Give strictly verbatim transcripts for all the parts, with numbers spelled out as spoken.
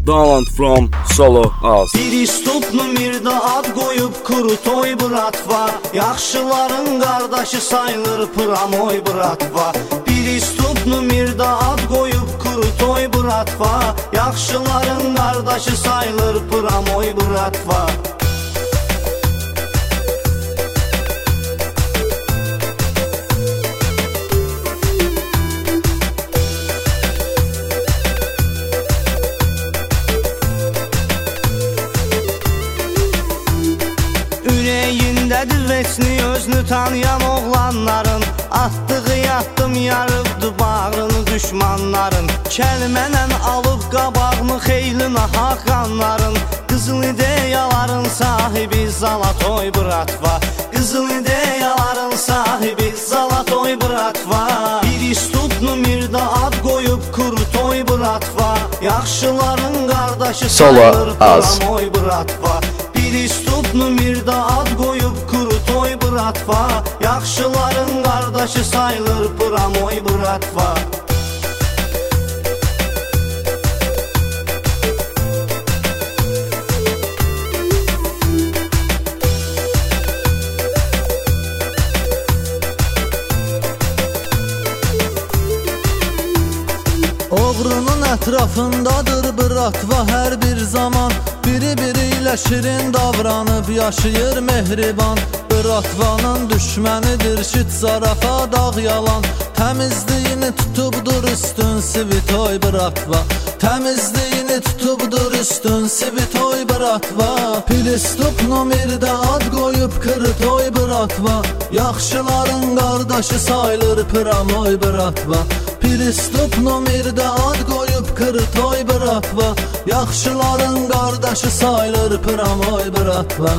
Download from Solo Az. Bir istupnu mirdə ad qoyub kuru toy bratva. Yaxşıların qardaşı sayılır pramoy bratva. Bir istupnu mirdə ad qoyub kuru toy bratva. Yaxşıların qardaşı sayılır pramoy bratva. Ürəyindədir veçni özünü tanıyan oğlanların. Atdığı yatdım yarıbdı bağrını düşmanların. Kəlmənlə alıb qabağını xeyli nahaq qanların. Qızıl ideyaların sahibi Zalatoy bratva. Qızıl ideyaların sahibi Zalatoy bratva. Bir istupnu mirdə ad qoyub kuru toy bratva. Yaxşıların qardaşı sayılır pramoy bratva. Bir istupnu mirdə ad qoyub kuru toy bratva. Yaxşıların qardaşı sayılır pramoy bratva. Oğrunun ətrafındadır bratva hər bir zaman. Biri-biri ilə şirin davranıb yaşayır mehriban. Bratvanın düşmənidir şit zarafat ağ yalan. Təmizliyini tutubdur üstün sivitoy bratva. Təmizliyini tutubdur üstün sivitoy bratva. Pilistop nomirdə ad qoyub kırtoy bratva. Yaxşıların qardaşı sayılır pramoy bratva. Pilistop nomirdə ad qoyub kırtoy bratva. Yaxşıların qardaşı sayılır pramoy bratva.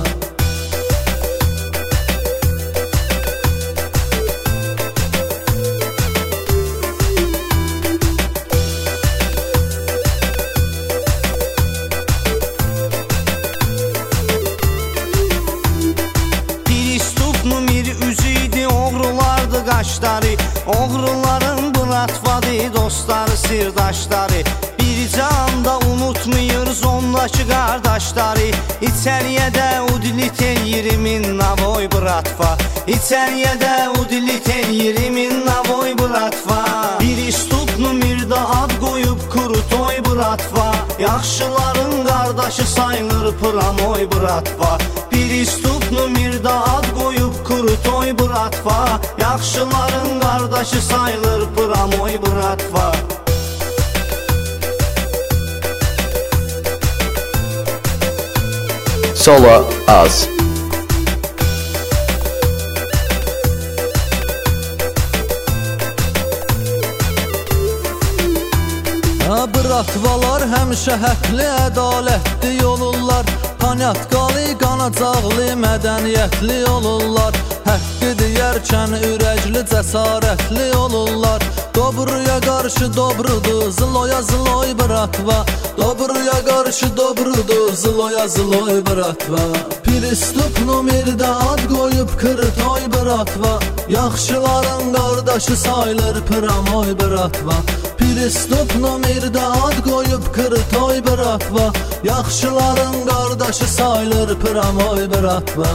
Qaşları, oğruların bratvadı, dostları, sirdaşları. Bircə anda unutmuyoruz ondakı qardaşları. İçəriyədə udilit eləyirimin navoy bratva. İçəriyədə udilit eləyirimin navoy bratva. Bir istupnu mirdə ad qoyub kuru toy bratva. Yaxşıların qardaşı sayılır pramoy bratva. Bir istupnu mirdə ad qoyub kuru toy bratva. Yaxşıların qardaşı sayılır pramoy bratva. Solo Az. Bratvalar həmişə həqli, ədalətli olurlar. Panyatqalı, qanacaqlı, mədəniyyətli olurlar. Həqqi deyərkən ürəkli, cəsarətli olurlar. Dobruya qarşı dobrudur, zloya zloy bratva. Dobruya qarşı dobrudur, zloya zloy bratva. Pilistop nomirdə ad qoyub kırtoy bratva. Yaxşıların qardaşı sayılır pramoy bratva. Pilistop nomirdə ad qoyub kırtoy bratva. Yaxşıların qardaşı sayılır pramoy bratva.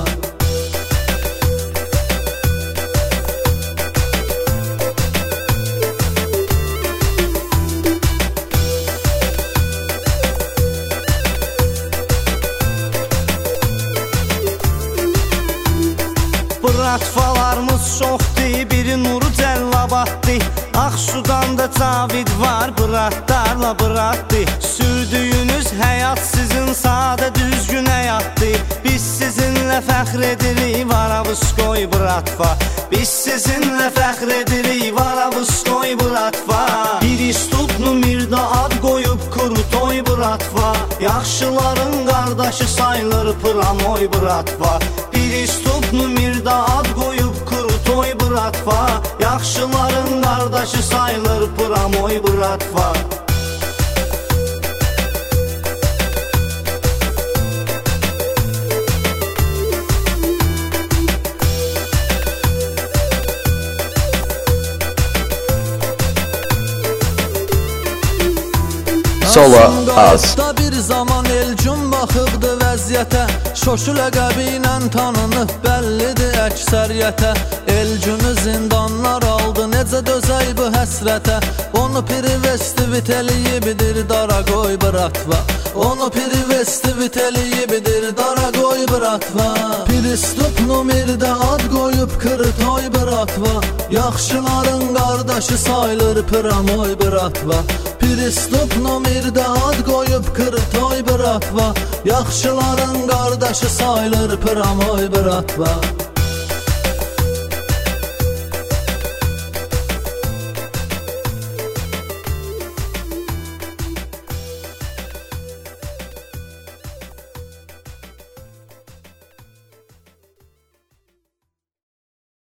Bratvalarımız çoxdur, biri Nuru Cəllabaddır. Ağsudan da Cavid var, bratlarla bratdır. Sürdüyünüz həyat sizin sadə düzgün həyatdır. Biz sizinlə fəxr edirik, Varavskoy bratva. Biz sizinlə fəxr edirik, Varavskoy bratva. Bir istupnu mirdə ad qoyub kuru toy bratva. Yaxşıların qardaşı sayılır pramoy bratva. Bir istupnu mirdə ad qoyub kuru toy bratva. Yaxşıların qardaşı sayılır pramoy bratva. Solo Az. Da bir zaman Elcun baxıbdı vəziyyətə, Şoşu ləqəbi ilə tanınıb bəllidir əksəriyyətə. Elcunu zindanlar aldı, necə dözəy bu həsrətə. Onu privestivit eliyibidir, dara qoy bıratva. Onu privestivit eliyibidir, dara qoy bıratva. Pristup numirdə ad qoyub kırtoy bıratva. Yaxşıların qardaşı sayılır pıramoy bıratva. Pristup numirdə ad qoyub kırtoy bıratva. Yaxşıların qardaşı sayılır pıramoy bıratva.